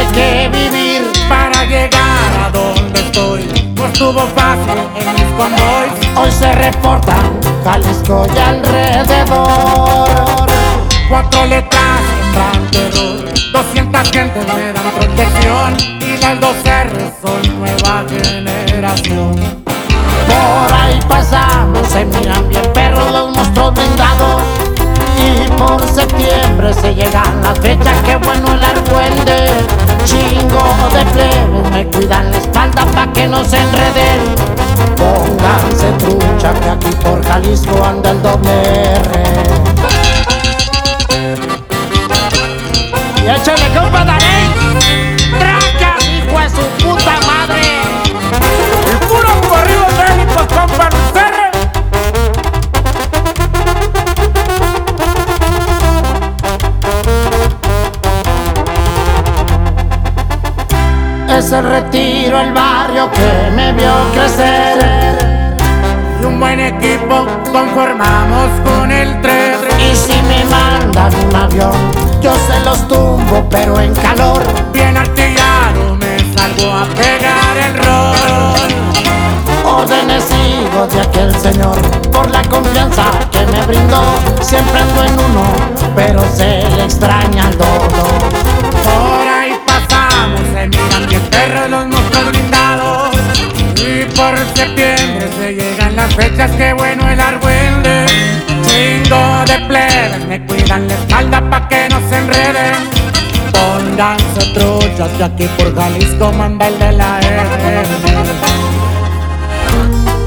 que vivir para llegar a donde estoy. No estuvo fácil en mis convoys. hoy se reportan Jalisco y alrededor. 4 letras dan terror, 200 gentes me dan protección y las 2R son nueva generación. Por ahí pasamos, se miran bien perros los monstruos blindados. Y por septiembre se llegan las fechas, qué bueno el argüende. Chingo de plebes me cuidan la espalda pa' que no se enreden. Pónganse trucha que aquí por Jalisco anda el doble R. Y échale compa Darey, tracas hijo de su puta madre. El puro corrido bélico, compa Luis R. Es el Retiro, el barrio que me vio crecer. Y un buen equipo conformamos con el 3. Y si me mandan un avión, yo se los tumbo, pero en calor. Bien artillado me salgo a pegar el rol. Órdenes sigo de aquel señor, por la confianza que me brindó. Siempre ando en uno, pero se le extraña al dodo. Por ahí pasamos, se miran bien perros los monstruos blindados. Y por septiembre se llegan las fechas, qué bueno el argüende. Chingo de plebes me cuidan la espalda pa' que no se enreden. Pónganse truchas que aquí por Jalisco manda el de la R.